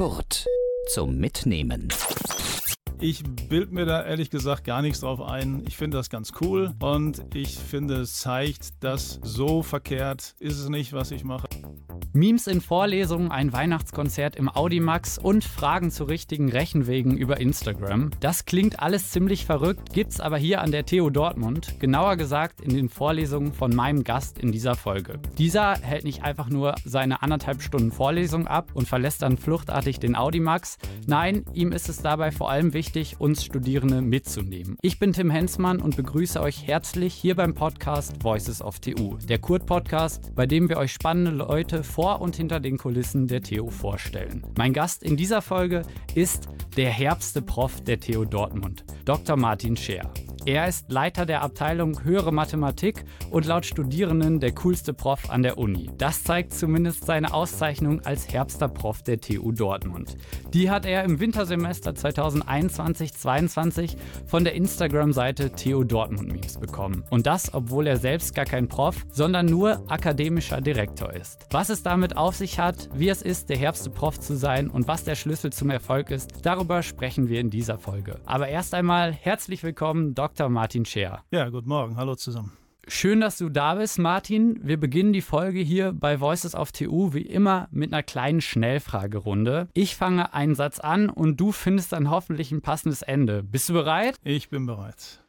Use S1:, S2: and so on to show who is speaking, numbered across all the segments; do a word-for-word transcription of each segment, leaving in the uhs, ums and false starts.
S1: Kurt zum Mitnehmen.
S2: Ich bild mir da ehrlich gesagt gar nichts drauf ein. Ich finde das ganz cool und ich finde, es zeigt, dass so verkehrt ist es nicht, was ich mache.
S3: Memes in Vorlesungen, ein Weihnachtskonzert im Audimax und Fragen zu richtigen Rechenwegen über Instagram. Das klingt alles ziemlich verrückt, gibt's aber hier an der T U Dortmund, genauer gesagt in den Vorlesungen von meinem Gast in dieser Folge. Dieser hält nicht einfach nur seine anderthalb Stunden Vorlesung ab und verlässt dann fluchtartig den Audimax. Nein, ihm ist es dabei vor allem wichtig, uns Studierende mitzunehmen. Ich bin Tim Hensmann und begrüße euch herzlich hier beim Podcast Voices of T U, der Kurt-Podcast, bei dem wir euch spannende Leute vor und hinter den Kulissen der T U vorstellen. Mein Gast in dieser Folge ist der herbste Prof der T U Dortmund, Doktor Martin Scheer. Er ist Leiter der Abteilung Höhere Mathematik und laut Studierenden der coolste Prof an der Uni. Das zeigt zumindest seine Auszeichnung als herbster Prof der T U Dortmund. Die hat er im Wintersemester zweitausendeinundzwanzig zweiundzwanzig von der Instagram-Seite T U Dortmund Memes bekommen. Und das, obwohl er selbst gar kein Prof, sondern nur akademischer Direktor ist. Was es damit auf sich hat, wie es ist, der herbste Prof zu sein und was der Schlüssel zum Erfolg ist, darüber sprechen wir in dieser Folge. Aber erst einmal herzlich willkommen, Doktor Martin Scheer.
S2: Ja, guten Morgen. Hallo zusammen.
S3: Schön, dass du da bist, Martin. Wir beginnen die Folge hier bei Voices of T U wie immer mit einer kleinen Schnellfragerunde. Ich fange einen Satz an und du findest dann hoffentlich ein passendes Ende. Bist du bereit?
S2: Ich bin bereit.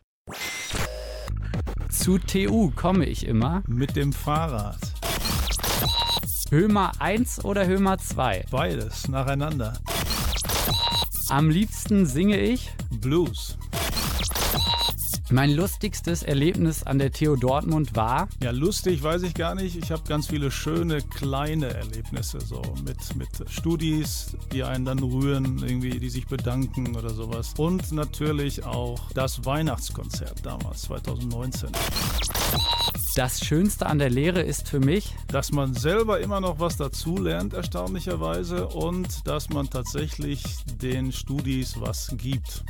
S3: Zu T U komme ich immer
S2: Mit dem Fahrrad.
S3: Hömer eins oder Hömer zwei?
S2: Beides nacheinander.
S3: Am liebsten singe ich
S2: Blues.
S3: Mein lustigstes Erlebnis an der T U Dortmund war?
S2: Ja, lustig weiß ich gar nicht. Ich habe ganz viele schöne kleine Erlebnisse, so mit, mit Studis, die einen dann rühren, irgendwie, die sich bedanken oder sowas. Und natürlich auch das Weihnachtskonzert damals, zweitausendneunzehn.
S3: Das Schönste an der Lehre ist für mich,
S2: dass man selber immer noch was dazulernt, erstaunlicherweise, und dass man tatsächlich den Studis was gibt.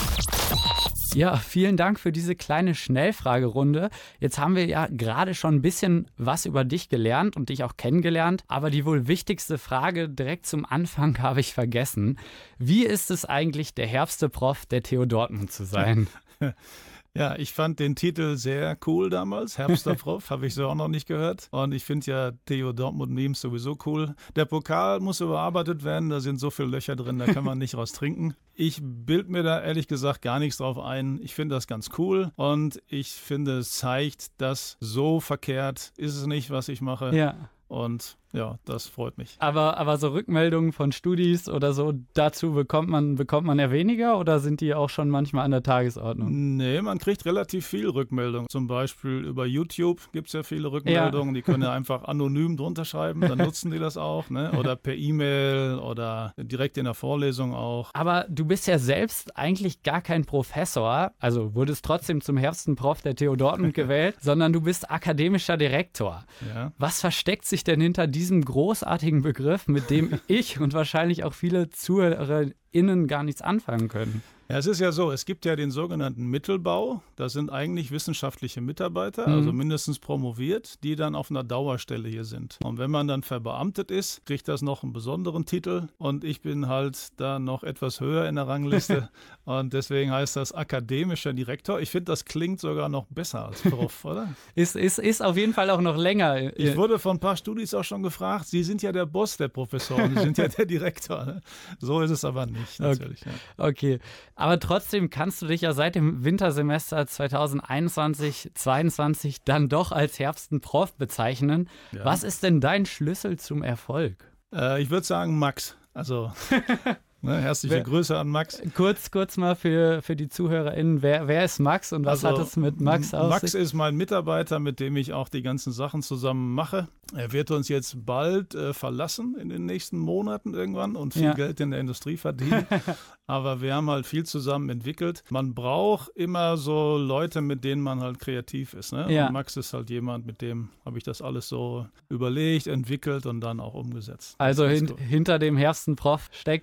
S3: Ja, vielen Dank für diese kleine Schnellfragerunde. Jetzt haben wir ja gerade schon ein bisschen was über dich gelernt und dich auch kennengelernt. Aber die wohl wichtigste Frage direkt zum Anfang habe ich vergessen. Wie ist es eigentlich, der herbste Prof der T U Dortmund zu sein?
S2: Ja, ich fand den Titel sehr cool damals. Herbster Prof, habe ich so auch noch nicht gehört. Und ich finde ja T U Dortmund Memes sowieso cool. Der Pokal muss überarbeitet werden, da sind so viele Löcher drin, da kann man nicht raus trinken. Ich bild mir da ehrlich gesagt gar nichts drauf ein. Ich finde das ganz cool und ich finde, es zeigt, dass so verkehrt ist es nicht, was ich mache.
S3: Ja.
S2: Und ja, das freut mich.
S3: Aber, aber so Rückmeldungen von Studis oder so, dazu bekommt man, bekommt man ja weniger oder sind die auch schon manchmal an der Tagesordnung?
S2: Nee, man kriegt relativ viel Rückmeldung. Zum Beispiel über YouTube gibt es ja viele Rückmeldungen. Ja. Die können ja einfach anonym drunter schreiben, dann nutzen die das auch. Ne? Oder per E-Mail oder direkt in der Vorlesung auch.
S3: Aber du bist ja selbst eigentlich gar kein Professor, also wurdest trotzdem zum herbsten Prof der T U Dortmund gewählt, sondern du bist akademischer Direktor.
S2: Ja.
S3: Was versteckt sich denn hinter diesem diesem großartigen Begriff, mit dem ich und wahrscheinlich auch viele ZuhörerInnen gar nichts anfangen können?
S2: Ja, es ist ja so, es gibt ja den sogenannten Mittelbau. Das sind eigentlich wissenschaftliche Mitarbeiter, also
S3: Mhm.
S2: mindestens promoviert, die dann auf einer Dauerstelle hier sind. Und wenn man dann verbeamtet ist, kriegt das noch einen besonderen Titel. Und ich bin halt da noch etwas höher in der Rangliste. Und deswegen heißt das akademischer Direktor. Ich finde, das klingt sogar noch besser als Prof, oder?
S3: Ist, ist, ist auf jeden Fall auch noch länger.
S2: Ich wurde von ein paar Studis auch schon gefragt, Sie sind ja der Boss der Professoren, Sie sind ja der Direktor. Ne? So ist es aber nicht, natürlich.
S3: Okay.
S2: Ja.
S3: Okay. Aber trotzdem kannst du dich ja seit dem Wintersemester zweitausendeinundzwanzig zweiundzwanzig dann doch als herbsten Prof bezeichnen.
S2: Ja.
S3: Was ist denn dein Schlüssel zum Erfolg?
S2: Äh, ich würde sagen Max. Also ne, herzliche
S3: wer,
S2: Grüße an Max.
S3: Kurz, kurz mal für, für die ZuhörerInnen, wer, wer ist Max und was
S2: also,
S3: hat es mit Max auf
S2: Max
S3: sich?
S2: ist mein Mitarbeiter, mit dem ich auch die ganzen Sachen zusammen mache. Er wird uns jetzt bald äh, verlassen in den nächsten Monaten irgendwann und viel
S3: Ja.
S2: Geld in der Industrie verdienen. Aber wir haben halt viel zusammen entwickelt. Man braucht immer so Leute, mit denen man halt kreativ ist. Ne?
S3: Ja.
S2: Und Max ist halt jemand, mit dem habe ich das alles so überlegt, entwickelt und dann auch umgesetzt.
S3: Also
S2: Das ist
S3: hin,
S2: gut.
S3: hinter dem herbsten Prof steckt also nicht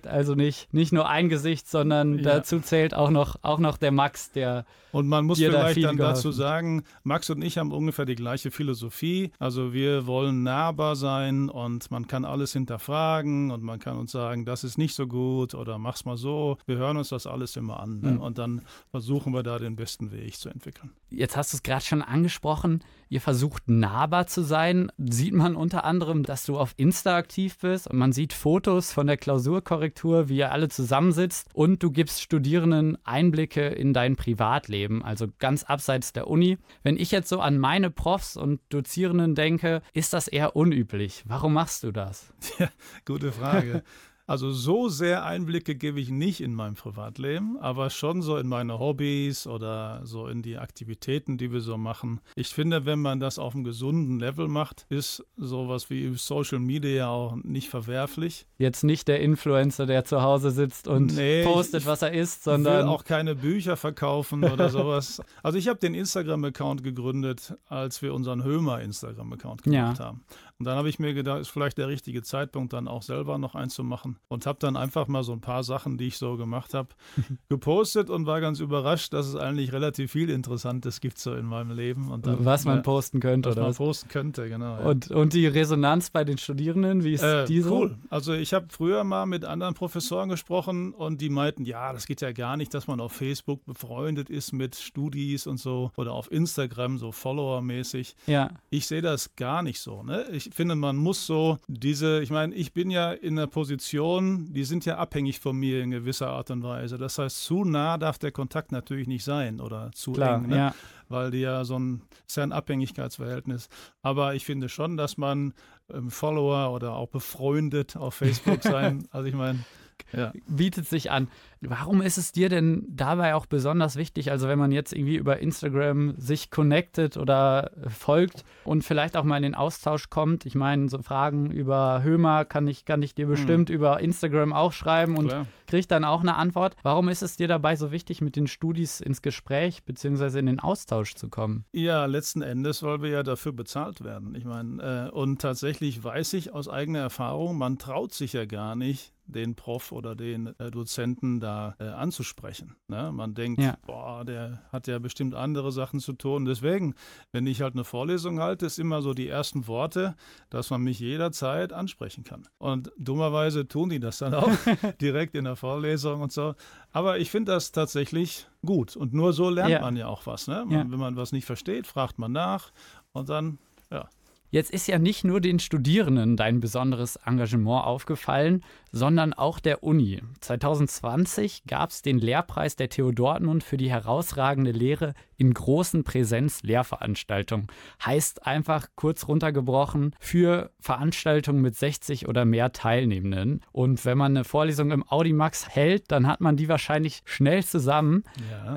S3: wirklich nicht nur ein Gesicht, sondern
S2: Ja.
S3: dazu zählt auch noch, auch noch der Max, der
S2: Und man muss
S3: dir da
S2: vielleicht
S3: viel
S2: dann dazu
S3: geholfen.
S2: sagen, Max und ich haben ungefähr die gleiche Philosophie. Also wir wollen nahbar sein und man kann alles hinterfragen und man kann uns sagen, das ist nicht so gut oder mach's mal so. Wir hören uns das alles immer an, ne?
S3: Mhm.
S2: Und dann versuchen wir da den besten Weg zu entwickeln.
S3: Jetzt hast du es gerade schon angesprochen, ihr versucht nahbar zu sein. Sieht man unter anderem, dass du auf Insta aktiv bist und man sieht Fotos von der Klausurkorrektur, wie ihr alle zusammensitzt und du gibst Studierenden Einblicke in dein Privatleben, also ganz abseits der Uni. Wenn ich jetzt so an meine Profs und Dozierenden denke, ist das eher unüblich. Warum machst du das?
S2: Ja, gute Frage. Also so sehr Einblicke gebe ich nicht in mein Privatleben, aber schon so in meine Hobbys oder so in die Aktivitäten, die wir so machen. Ich finde, wenn man das auf einem gesunden Level macht, ist sowas wie Social Media auch nicht verwerflich.
S3: Jetzt nicht der Influencer, der zu Hause sitzt und
S2: Nee,
S3: postet,
S2: ich-
S3: was er isst,
S2: Ich will
S3: sondern
S2: auch keine Bücher verkaufen oder sowas. Also ich habe den Instagram-Account gegründet, als wir unseren Hömer-Instagram-Account gemacht
S3: Ja.
S2: haben. Und dann habe ich mir gedacht, ist vielleicht der richtige Zeitpunkt, dann auch selber noch eins zu machen. Und habe dann einfach mal so ein paar Sachen, die ich so gemacht habe, gepostet und war ganz überrascht, dass es eigentlich relativ viel Interessantes gibt so in meinem Leben. Und dann,
S3: was man
S2: ja,
S3: posten könnte
S2: was
S3: oder
S2: man
S3: was.
S2: posten könnte, genau. Ja.
S3: Und, und die Resonanz bei den Studierenden, wie ist
S2: Äh,
S3: die so?
S2: cool. Also ich habe früher mal mit anderen Professoren gesprochen und die meinten, ja, das geht ja gar nicht, dass man auf Facebook befreundet ist mit Studis und so oder auf Instagram so Follower-mäßig.
S3: Ja,
S2: Ich sehe das gar nicht so. Ne? Ich finde, man muss so diese, ich meine, ich bin ja in einer Position, die sind ja abhängig von mir in gewisser Art und Weise. Das heißt, zu nah darf der Kontakt natürlich nicht sein oder zu
S3: klar,
S2: eng. Ne?
S3: ja.
S2: Weil die ja so ein, ist ja ein Abhängigkeitsverhältnis. Aber ich finde schon, dass man ähm, Follower oder auch befreundet auf Facebook sein, also ich meine, ja.
S3: Bietet sich an. Warum ist es dir denn dabei auch besonders wichtig, also wenn man jetzt irgendwie über Instagram sich connectet oder folgt und vielleicht auch mal in den Austausch kommt? Ich meine, so Fragen über Hömer kann ich, kann ich dir bestimmt über Instagram auch schreiben und
S2: Klar.
S3: kriege dann auch eine Antwort. Warum ist es dir dabei so wichtig, mit den Studis ins Gespräch bzw. in den Austausch zu kommen?
S2: Ja, letzten Endes, weil wir ja dafür bezahlt werden. Ich meine, äh, und tatsächlich weiß ich aus eigener Erfahrung, man traut sich ja gar nicht, den Prof oder den äh, Dozenten da äh, anzusprechen. Ne? Man denkt,
S3: Ja.
S2: boah, der hat ja bestimmt andere Sachen zu tun. Deswegen, wenn ich halt eine Vorlesung halte, ist immer so die ersten Worte, dass man mich jederzeit ansprechen kann. Und dummerweise tun die das dann auch direkt in der Vorlesung und so. Aber ich finde das tatsächlich gut. Und nur so lernt
S3: Ja.
S2: man ja auch was. Ne? Man,
S3: Ja.
S2: Wenn man was nicht versteht, fragt man nach und dann, ja.
S3: Jetzt ist ja nicht nur den Studierenden dein besonderes Engagement aufgefallen, sondern auch der Uni. zwanzig zwanzig gab es den Lehrpreis der T U Dortmund für die herausragende Lehre in großen Präsenz-Lehrveranstaltungen. Heißt einfach kurz runtergebrochen für Veranstaltungen mit sechzig oder mehr Teilnehmenden. Und wenn man eine Vorlesung im Audimax hält, dann hat man die wahrscheinlich schnell zusammen.
S2: Ja.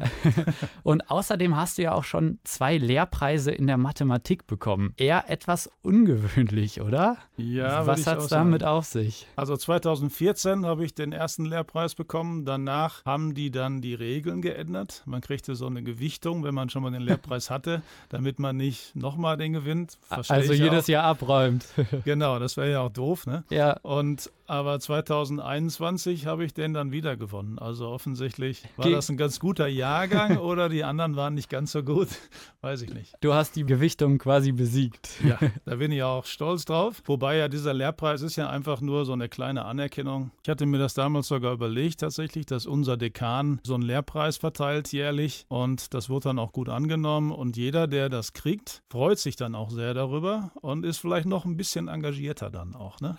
S3: Und außerdem hast du ja auch schon zwei Lehrpreise in der Mathematik bekommen. Eher etwas ungewöhnlich, oder?
S2: Ja, würde
S3: Was
S2: ich
S3: hat
S2: auch
S3: es
S2: sagen.
S3: damit auf sich?
S2: Also zweitausendvierzehn habe ich den ersten Lehrpreis bekommen. Danach haben die dann die Regeln geändert. Man kriegte so eine Gewichtung, wenn man schon mal den Lehrpreis hatte, damit man nicht nochmal den gewinnt. Verstehe
S3: Also
S2: ich
S3: jedes
S2: auch.
S3: Jahr abräumt.
S2: Genau, das wäre ja auch doof, ne?
S3: Ja,
S2: Und aber zweitausendeinundzwanzig habe ich den dann wieder gewonnen. Also offensichtlich war
S3: Ge-
S2: das ein ganz guter Jahrgang oder die anderen waren nicht ganz so gut. Weiß ich nicht.
S3: du hast die Gewichtung quasi besiegt.
S2: Ja, da bin ich auch stolz drauf. Wobei ja dieser Lehrpreis ist ja einfach nur so eine kleine Anerkennung. Ich hatte mir das damals sogar überlegt tatsächlich, dass unser Dekan so einen Lehrpreis verteilt jährlich und das wurde dann auch gut angenommen und jeder, der das kriegt, freut sich dann auch sehr darüber und ist vielleicht noch ein bisschen engagierter dann auch, ne?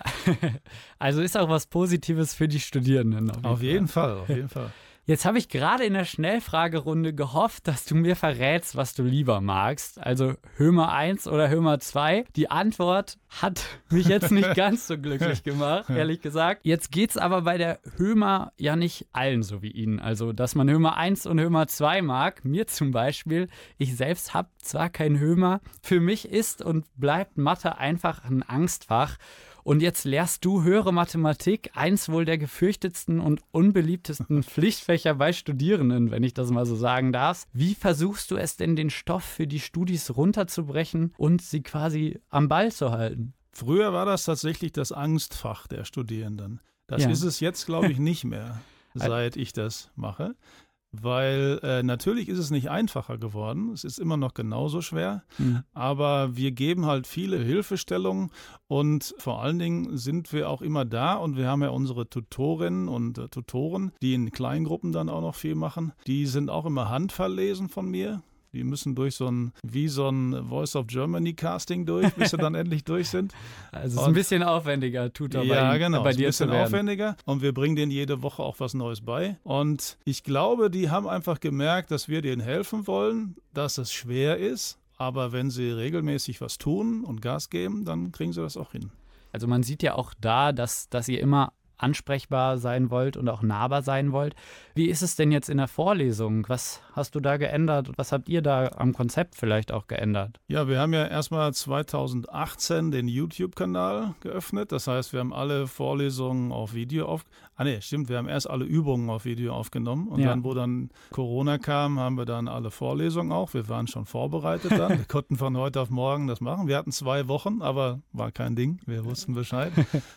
S3: Also ist auch was Positives für die Studierenden.
S2: Auf jeden Fall, auf jeden Fall.
S3: Jetzt habe ich gerade in der Schnellfragerunde gehofft, dass du mir verrätst, was du lieber magst. Also Hömer eins oder Hömer zwei. Die Antwort hat mich jetzt nicht ganz so glücklich gemacht, ehrlich gesagt. Jetzt geht es aber bei der Hömer ja nicht allen so wie Ihnen. Also, dass man Hömer eins und Hömer zwei mag. Mir zum Beispiel. Ich selbst habe zwar kein Hömer. Für mich ist und bleibt Mathe einfach ein Angstfach. Und jetzt lehrst du höhere Mathematik, eins wohl der gefürchtetsten und unbeliebtesten Pflichtfächer bei Studierenden, wenn ich das mal so sagen darf. Wie versuchst du es denn, den Stoff für die Studis runterzubrechen und sie quasi am Ball zu halten?
S2: Früher war das tatsächlich das Angstfach der Studierenden. Das
S3: Ja.
S2: ist es jetzt, glaube ich, nicht mehr, seit ich das mache. Weil äh, natürlich ist es nicht einfacher geworden, es ist immer noch genauso schwer,
S3: Mhm.
S2: aber wir geben halt viele Hilfestellungen und vor allen Dingen sind wir auch immer da und wir haben ja unsere Tutorinnen und äh, Tutoren, die in Kleingruppen dann auch noch viel machen, die sind auch immer handverlesen von mir. Die müssen durch so ein, wie so ein Voice of Germany Casting durch, bis sie dann endlich durch sind.
S3: Also es ist
S2: Und-
S3: ein bisschen aufwendiger, Tutor
S2: Ja,
S3: bei, ihm,
S2: genau.
S3: bei
S2: ist ein
S3: dir
S2: bisschen
S3: zu werden.
S2: aufwendiger und wir bringen denen jede Woche auch was Neues bei. Und ich glaube, die haben einfach gemerkt, dass wir denen helfen wollen, dass es schwer ist. Aber wenn sie regelmäßig was tun und Gas geben, dann kriegen sie das auch hin.
S3: Also man sieht ja auch da, dass, dass ihr immer ansprechbar sein wollt und auch nahbar sein wollt. Wie ist es denn jetzt in der Vorlesung? Was hast du da geändert? Was habt ihr da am Konzept vielleicht auch geändert?
S2: Ja, wir haben ja erstmal zweitausendachtzehn den YouTube-Kanal geöffnet. Das heißt, wir haben alle Vorlesungen auf Video auf. Ah nee, stimmt, wir haben erst alle Übungen auf Video aufgenommen. Und
S3: Ja.
S2: dann, wo dann Corona kam, haben wir dann alle Vorlesungen auch. Wir waren schon vorbereitet dann. Wir konnten von heute auf morgen das machen. Wir hatten zwei Wochen, aber war kein Ding. Wir wussten Bescheid.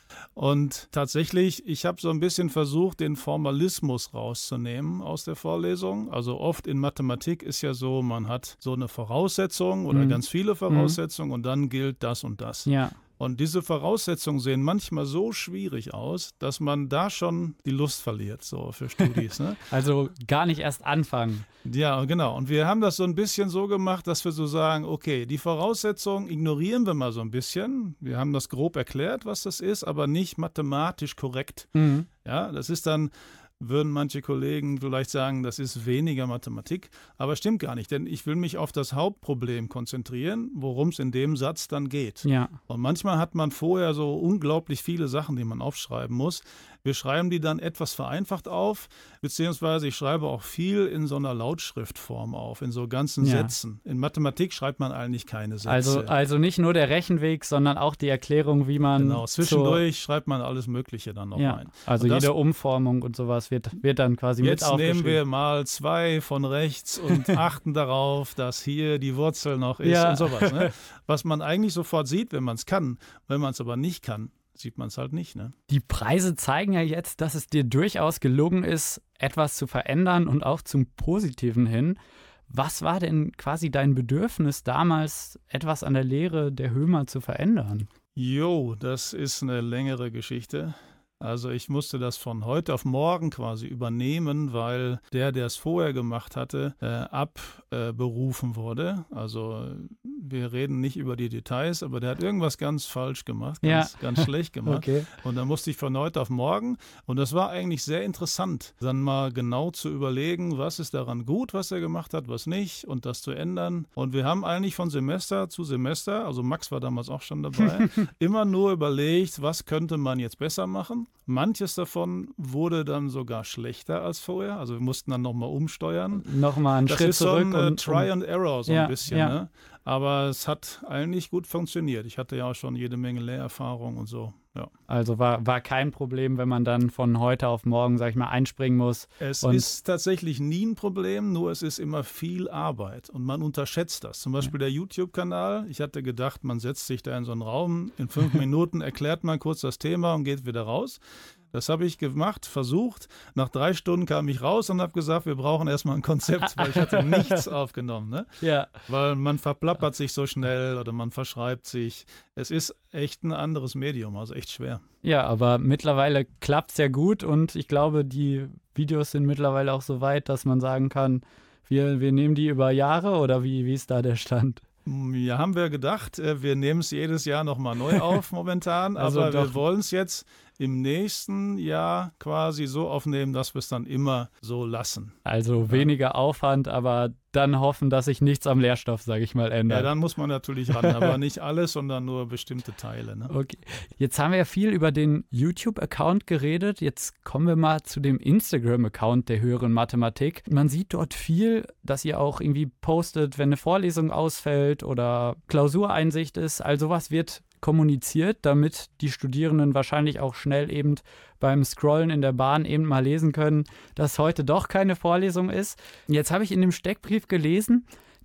S2: Und tatsächlich, ich habe so ein bisschen versucht, den Formalismus rauszunehmen aus der Vorlesung. Also oft in Mathematik ist ja so, man hat so eine Voraussetzung oder
S3: Mhm.
S2: ganz viele Voraussetzungen und dann gilt das und das.
S3: Ja,
S2: Und diese Voraussetzungen sehen manchmal so schwierig aus, dass man da schon die Lust verliert, so für Studis. Ne?
S3: also gar nicht erst anfangen.
S2: Ja, genau. Und wir haben das so ein bisschen so gemacht, dass wir so sagen, okay, die Voraussetzungen ignorieren wir mal so ein bisschen. Wir haben das grob erklärt, was das ist, aber nicht mathematisch korrekt.
S3: Mhm.
S2: Ja, das ist dann, würden manche Kollegen vielleicht sagen, das ist weniger Mathematik, aber stimmt gar nicht, denn ich will mich auf das Hauptproblem konzentrieren, worum es in dem Satz dann geht.
S3: Ja,
S2: Und manchmal hat man vorher so unglaublich viele Sachen, die man aufschreiben muss. Wir schreiben die dann etwas vereinfacht auf, beziehungsweise ich schreibe auch viel in so einer Lautschriftform auf, in so ganzen
S3: Ja.
S2: Sätzen. In Mathematik schreibt man eigentlich keine Sätze.
S3: also, also nicht nur der Rechenweg, sondern auch die Erklärung, wie man
S2: genau, zwischendurch schreibt man alles Mögliche dann noch
S3: zur, ja,
S2: rein.
S3: also
S2: Und das-
S3: jede Umformung und sowas wird, wird dann quasi mit
S2: Jetzt
S3: aufgeschrieben.
S2: nehmen wir mal zwei von rechts und achten darauf, dass hier die Wurzel noch ist
S3: Ja.
S2: und sowas. Ne? Was man eigentlich sofort sieht, wenn man es kann. Wenn man es aber nicht kann, sieht man es halt nicht. Ne?
S3: Die Preise zeigen ja jetzt, dass es dir durchaus gelungen ist, etwas zu verändern und auch zum Positiven hin. Was war denn quasi dein Bedürfnis damals, etwas an der Lehre der Hömer zu verändern?
S2: Jo, das ist eine längere Geschichte. Also ich musste das von heute auf morgen quasi übernehmen, weil der, der es vorher gemacht hatte, äh, abberufen äh, wurde. Also wir reden nicht über die Details, aber der hat irgendwas ganz falsch gemacht, ganz,
S3: Ja.
S2: ganz schlecht gemacht.
S3: Okay.
S2: Und dann musste ich von heute auf morgen, und das war eigentlich sehr interessant, dann mal genau zu überlegen, was ist daran gut, was er gemacht hat, was nicht, und das zu ändern. Und wir haben eigentlich von Semester zu Semester, also Max war damals auch schon dabei, immer nur überlegt, was könnte man jetzt besser machen. Manches davon wurde dann sogar schlechter als vorher, also wir mussten dann nochmal umsteuern.
S3: Nochmal einen
S2: Das
S3: Schritt
S2: ist so
S3: zurück.
S2: ein äh,
S3: und,
S2: Try
S3: und,
S2: and Error so
S3: Ja,
S2: ein bisschen,
S3: ja.
S2: ne? Aber es hat eigentlich gut funktioniert. Ich hatte ja auch schon jede Menge Lehrerfahrung und so, ja.
S3: also war, war kein Problem, wenn man dann von heute auf morgen, sag ich mal, einspringen muss.
S2: Es
S3: Und-
S2: ist tatsächlich nie ein Problem, nur es ist immer viel Arbeit und man unterschätzt das. Zum Beispiel der YouTube-Kanal. Ich hatte gedacht, man setzt sich da in so einen Raum, in fünf Minuten erklärt man kurz das Thema und geht wieder raus. Das habe ich gemacht, versucht. Nach drei Stunden kam ich raus und habe gesagt, wir brauchen erstmal ein Konzept, weil ich hatte nichts aufgenommen. Ne?
S3: Ja.
S2: Weil man verplappert sich so schnell oder man verschreibt sich. Es ist echt ein anderes Medium, also echt schwer.
S3: Ja, aber mittlerweile klappt es ja gut und ich glaube, die Videos sind mittlerweile auch so weit, dass man sagen kann, wir, wir nehmen die über Jahre oder wie, wie ist da der Stand?
S2: Ja, haben wir gedacht, äh, wir nehmen es jedes Jahr nochmal neu auf momentan,
S3: Also
S2: aber
S3: doch.
S2: wir wollen es jetzt im nächsten Jahr quasi so aufnehmen, dass wir es dann immer so lassen.
S3: Also weniger Aufwand, aber dann hoffen, dass sich nichts am Lehrstoff, sage ich mal,
S2: Ja,
S3: ändert.
S2: dann muss man natürlich ran, aber nicht alles, sondern nur bestimmte Teile. Ne?
S3: Okay. Jetzt haben wir ja viel über den YouTube-Account geredet. Jetzt kommen wir mal zu dem Instagram-Account der höheren Mathematik. Man sieht dort viel, dass ihr auch irgendwie postet, wenn eine Vorlesung ausfällt oder Klausureinsicht ist. All sowas wird kommuniziert, damit die Studierenden wahrscheinlich auch schnell eben beim Scrollen in der Bahn eben mal lesen können, dass heute doch keine Vorlesung ist. Jetzt habe ich in dem Steckbrief gelesen,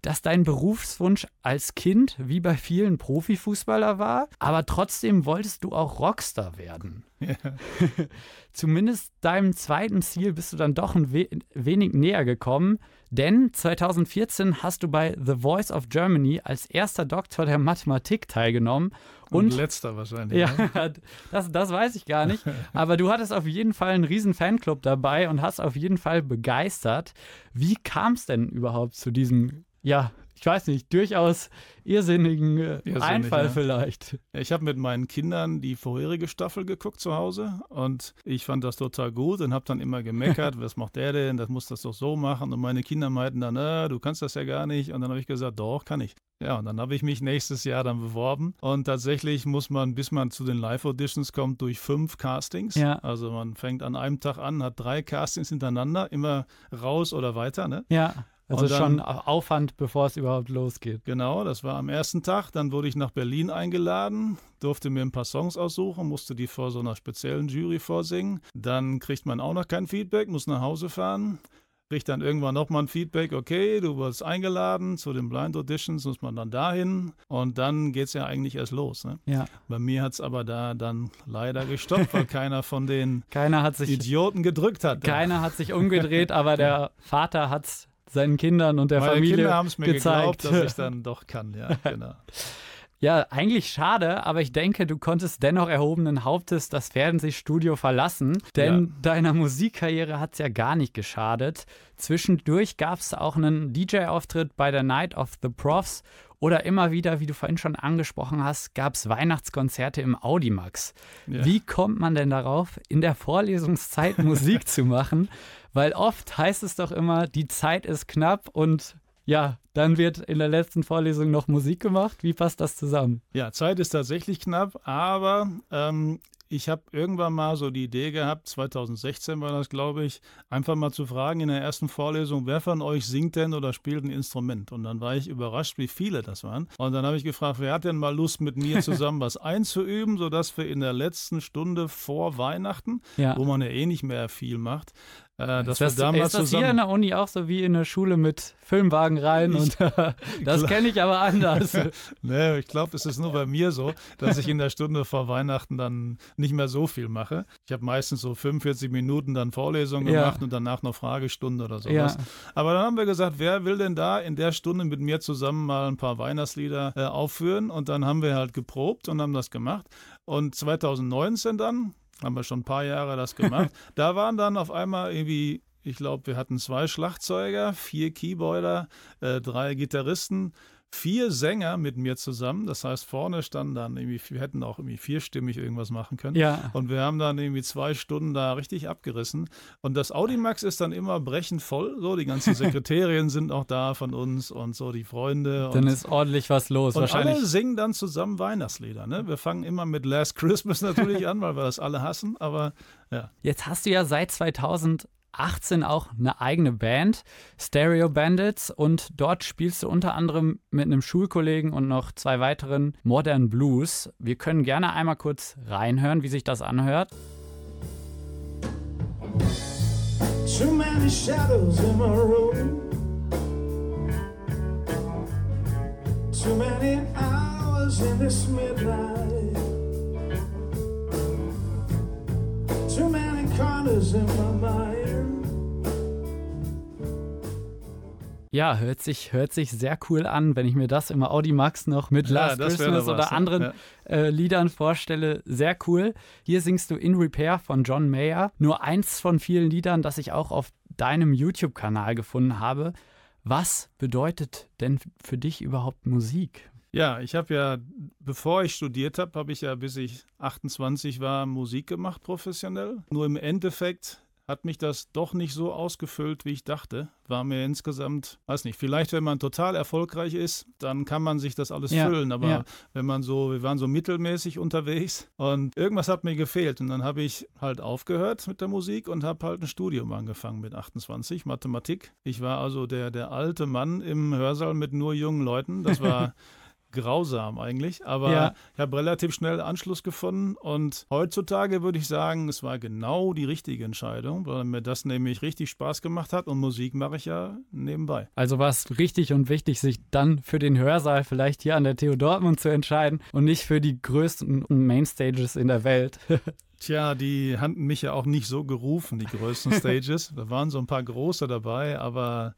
S3: dass dein Berufswunsch als Kind wie bei vielen Profifußballer war, aber trotzdem wolltest du auch Rockstar werden.
S2: Ja.
S3: Zumindest deinem zweiten Ziel bist du dann doch ein we- wenig näher gekommen, denn zwanzig vierzehn hast du bei The Voice of Germany als erster Doktor der Mathematik teilgenommen.
S2: Und,
S3: Und
S2: letzter wahrscheinlich.
S3: ja,
S2: Ne?
S3: das, das weiß ich gar nicht. Aber du hattest auf jeden Fall einen riesen Fanclub dabei und hast auf jeden Fall begeistert. Wie kam es denn überhaupt zu diesem, ja, ich weiß nicht, durchaus irrsinnigen äh,
S2: Irrsinnig,
S3: Einfall
S2: ja.
S3: vielleicht?
S2: Ich habe mit meinen Kindern die vorherige Staffel geguckt zu Hause und ich fand das total gut und habe dann immer gemeckert, was macht der denn, das muss das doch so machen. Und meine Kinder meinten dann, äh, du kannst das ja gar nicht. Und dann habe ich gesagt, doch, kann ich. Ja, und dann habe ich mich nächstes Jahr dann beworben. Und tatsächlich muss man, bis man zu den Live-Auditions kommt, durch fünf Castings.
S3: Ja.
S2: Also man fängt an einem Tag an, hat drei Castings hintereinander, immer raus oder weiter, ne?
S3: Ja, also
S2: Und dann-
S3: schon Aufwand, bevor es überhaupt losgeht.
S2: Genau, das war am ersten Tag. Dann wurde ich nach Berlin eingeladen, durfte mir ein paar Songs aussuchen, musste die vor so einer speziellen Jury vorsingen. Dann kriegt man auch noch kein Feedback, muss nach Hause fahren. Kriegt dann irgendwann nochmal ein Feedback, okay, du wurdest eingeladen zu den Blind Auditions, muss man dann dahin. Und dann geht es ja eigentlich erst los. Ne?
S3: Ja.
S2: Bei mir hat es aber da dann leider gestoppt, weil keiner von den
S3: Keiner hat sich,
S2: Idioten gedrückt hat.
S3: keiner hat sich umgedreht, aber der Vater hat es seinen Kindern und der
S2: Meine
S3: Familie
S2: Kinder haben es mir
S3: gezeigt.
S2: geglaubt, dass ich dann doch kann. Ja, genau.
S3: Ja, eigentlich schade, aber ich denke, du konntest dennoch erhobenen Hauptes das Fernsehstudio verlassen, denn
S2: Ja.
S3: deiner Musikkarriere hat es ja gar nicht geschadet. Zwischendurch gab es auch einen D J-Auftritt bei der Night of the Profs oder immer wieder, wie du vorhin schon angesprochen hast, gab es Weihnachtskonzerte im Audimax.
S2: Ja.
S3: Wie kommt man denn darauf, in der Vorlesungszeit Musik zu machen? Weil oft heißt es doch immer, die Zeit ist knapp und ja, dann wird in der letzten Vorlesung noch Musik gemacht. Wie passt das zusammen?
S2: Ja, Zeit ist tatsächlich knapp, aber ähm, ich habe irgendwann mal so die Idee gehabt, zwanzig sechzehn war das, glaube ich, einfach mal zu fragen in der ersten Vorlesung, wer von euch singt denn oder spielt ein Instrument? Und dann war ich überrascht, wie viele das waren. Und dann habe ich gefragt, wer hat denn mal Lust, mit mir zusammen was einzuüben, sodass wir in der letzten Stunde vor Weihnachten,
S3: Ja.
S2: wo man ja eh nicht mehr viel macht, äh, dass
S3: das,
S2: wir da mal
S3: ist das hier in
S2: zusammen...
S3: der Uni auch so wie in der Schule mit Filmwagen rein? Und das kenne ich aber anders.
S2: Nee, ich glaube, es ist nur bei mir so, dass ich in der Stunde vor Weihnachten dann nicht mehr so viel mache. Ich habe meistens so fünfundvierzig Minuten dann Vorlesung
S3: Ja.
S2: gemacht und danach noch Fragestunde oder sowas.
S3: Ja.
S2: Aber dann haben wir gesagt, wer will denn da in der Stunde mit mir zusammen mal ein paar Weihnachtslieder äh, aufführen? Und dann haben wir halt geprobt und haben das gemacht. Und zwanzig neunzehn dann, haben wir schon ein paar Jahre das gemacht, da waren dann auf einmal irgendwie, ich glaube, wir hatten zwei Schlagzeuger, vier Keyboarder, äh, drei Gitarristen, vier Sänger mit mir zusammen. Das heißt, vorne standen dann irgendwie, wir hätten auch irgendwie vierstimmig irgendwas machen können.
S3: Ja.
S2: Und wir haben dann irgendwie zwei Stunden da richtig abgerissen. Und das Audimax ist dann immer brechend voll. So, die ganzen Sekretärinnen sind auch da von uns und so die Freunde.
S3: Dann
S2: und
S3: ist ordentlich was los
S2: und
S3: wahrscheinlich.
S2: alle singen dann zusammen Weihnachtslieder. Ne? Wir fangen immer mit Last Christmas natürlich an, weil wir das alle hassen. Aber ja.
S3: Jetzt hast du ja seit zweitausendachtzehn auch eine eigene Band, Stereo Bandits, und dort spielst du unter anderem mit einem Schulkollegen und noch zwei weiteren Modern Blues. Wir können gerne einmal kurz reinhören, wie sich das anhört.
S4: Too many shadows in my road. Too many hours in this midnight. Too many corners in my mind.
S3: Ja, hört sich, hört sich sehr cool an, wenn ich mir das im Audimax noch mit
S2: Ja,
S3: Last
S2: das wär
S3: Christmas
S2: doch was,
S3: oder
S2: ne?
S3: anderen
S2: Ja.
S3: äh, Liedern vorstelle. Sehr cool. Hier singst du In Repair von John Mayer. Nur eins von vielen Liedern, das ich auch auf deinem YouTube-Kanal gefunden habe. Was bedeutet denn für dich überhaupt Musik?
S2: Ja, ich habe ja, bevor ich studiert habe, habe ich ja, bis ich achtundzwanzig war, Musik gemacht professionell. Nur im Endeffekt hat mich das doch nicht so ausgefüllt, wie ich dachte. War mir insgesamt, weiß nicht, vielleicht wenn man total erfolgreich ist, dann kann man sich das alles
S3: Ja,
S2: füllen. Aber
S3: ja.
S2: wenn man so, wir waren so mittelmäßig unterwegs und irgendwas hat mir gefehlt. Und dann habe ich halt aufgehört mit der Musik und habe halt ein Studium angefangen mit achtundzwanzig, Mathematik. Ich war also der, der alte Mann im Hörsaal mit nur jungen Leuten. Das war grausam eigentlich, aber
S3: Ja.
S2: ich habe relativ schnell Anschluss gefunden und heutzutage würde ich sagen, es war genau die richtige Entscheidung, weil mir das nämlich richtig Spaß gemacht hat und Musik mache ich ja nebenbei.
S3: Also war es richtig und wichtig, sich dann für den Hörsaal vielleicht hier an der T U Dortmund zu entscheiden und nicht für die größten Mainstages in der Welt.
S2: Tja, die hatten mich ja auch nicht so gerufen, die größten Stages. Da waren so ein paar große dabei, aber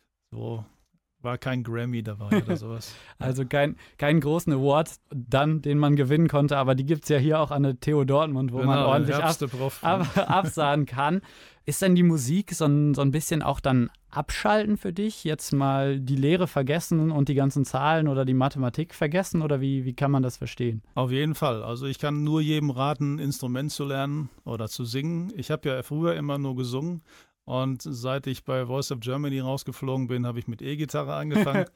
S2: so war kein Grammy dabei oder sowas.
S3: Also kein, keinen großen Award dann, den man gewinnen konnte, aber die gibt es ja hier auch an der T U Dortmund, wo
S2: Genau,
S3: man ordentlich ab,
S2: Herbsteprof.
S3: ab, absahen kann. Ist denn die Musik so ein, so ein bisschen auch dann abschalten für dich? Jetzt mal die Lehre vergessen und die ganzen Zahlen oder die Mathematik vergessen oder wie, wie kann man das verstehen?
S2: Auf jeden Fall. Also ich kann nur jedem raten, ein Instrument zu lernen oder zu singen. Ich habe ja früher immer nur gesungen. Und seit ich bei Voice of Germany rausgeflogen bin, habe ich mit E-Gitarre angefangen.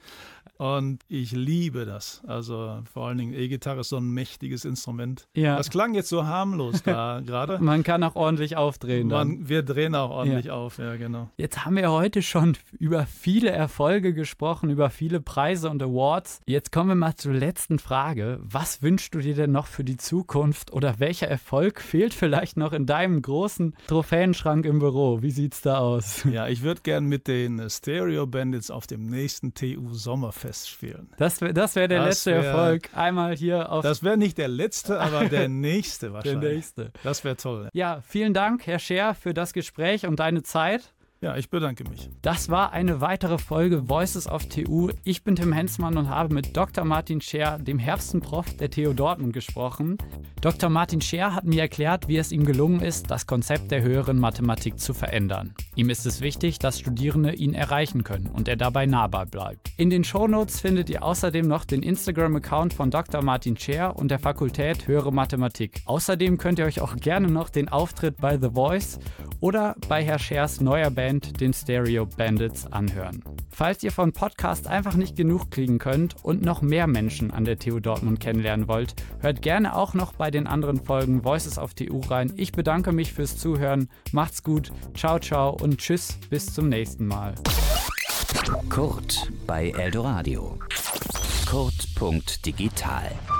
S2: Und ich liebe das. Also vor allen Dingen E-Gitarre ist so ein mächtiges Instrument.
S3: Ja.
S2: Das klang jetzt so harmlos da gerade.
S3: Man kann auch ordentlich aufdrehen dann.
S2: Man, wir drehen auch ordentlich
S3: Ja.
S2: auf, ja genau.
S3: Jetzt haben wir heute schon über viele Erfolge gesprochen, über viele Preise und Awards. Jetzt kommen wir mal zur letzten Frage. Was wünschst du dir denn noch für die Zukunft oder welcher Erfolg fehlt vielleicht noch in deinem großen Trophäenschrank im Büro? Wie sieht's da aus?
S2: Ja, ich würde gern mit den Stereo Bandits auf dem nächsten T U Sommerfest spielen.
S3: Das wäre das wär der
S2: Das
S3: letzte
S2: wär-
S3: Erfolg. Einmal hier auf
S2: Das wäre nicht der letzte, aber der nächste
S3: der
S2: wahrscheinlich.
S3: nächste.
S2: Das wäre toll.
S3: Ja, vielen Dank, Herr Scher, für das Gespräch und deine Zeit.
S2: Ja, ich bedanke mich.
S3: Das war eine weitere Folge Voices of T U. Ich bin Tim Hensmann und habe mit Doktor Martin Scher, dem Herbstenprof der T U Dortmund, gesprochen. Doktor Martin Scher hat mir erklärt, wie es ihm gelungen ist, das Konzept der höheren Mathematik zu verändern. Ihm ist es wichtig, dass Studierende ihn erreichen können und er dabei nahbar bleibt. In den Shownotes findet ihr außerdem noch den Instagram-Account von Doktor Martin Scher und der Fakultät Höhere Mathematik. Außerdem könnt ihr euch auch gerne noch den Auftritt bei The Voice oder bei Herr Schers neuer Band, den Stereo Bandits, anhören. Falls ihr von Podcast einfach nicht genug kriegen könnt und noch mehr Menschen an der T U Dortmund kennenlernen wollt, hört gerne auch noch bei den anderen Folgen Voices of T U rein. Ich bedanke mich fürs Zuhören. Macht's gut. Ciao, ciao und tschüss. Bis zum nächsten Mal.
S1: Kurt bei Eldoradio. Kurt Punkt digital.